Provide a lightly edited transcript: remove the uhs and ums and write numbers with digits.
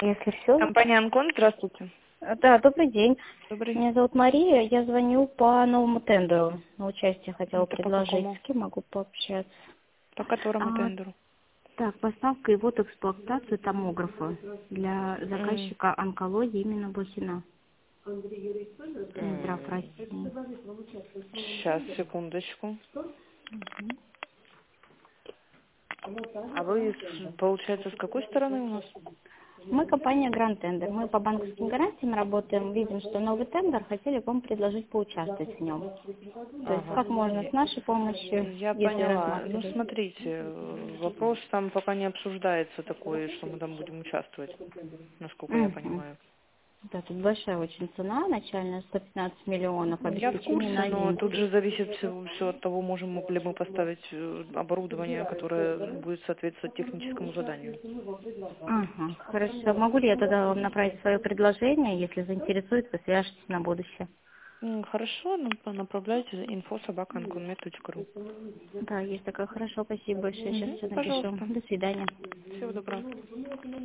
Если все. Компания Анкон, здравствуйте. Да, добрый день. Добрый. Меня зовут Мария, я звоню по новому тендеру. На участие хотела Это по предложить. какому? С кем могу пообщаться? По которому А, тендеру? так, поставка и вот эксплуатация томографа для М, заказчика онкологии именно Блохина. Минздрав м, России. Сейчас, секундочку. Мгм. А вы, получается, с какой стороны у нас? Мы компания Grand Tender. Мы по банковским гарантиям работаем. Видим, что новый тендер, хотели бы вам предложить поучаствовать в нем. То есть Ага. как можно с нашей помощью, Я если поняла. Ну, рассматривать. смотрите, вопрос там пока не обсуждается такой, что мы там будем участвовать, насколько я Мгм. понимаю. Да, тут большая очень цена, начальная 115 миллионов, Я в обеспечение на курсе, но 11. тут же зависит все от того, можем ли мы поставить оборудование, которое будет соответствовать техническому заданию. Ага, хорошо. Могу ли я тогда вам направить свое предложение, если заинтересует, вы свяжетесь на будущее? Хорошо, направляйте info@anconmed.ru. Да, есть такое. Хорошо, спасибо большое. Сейчас все напишу. Пожалуйста. До свидания. Всего доброго.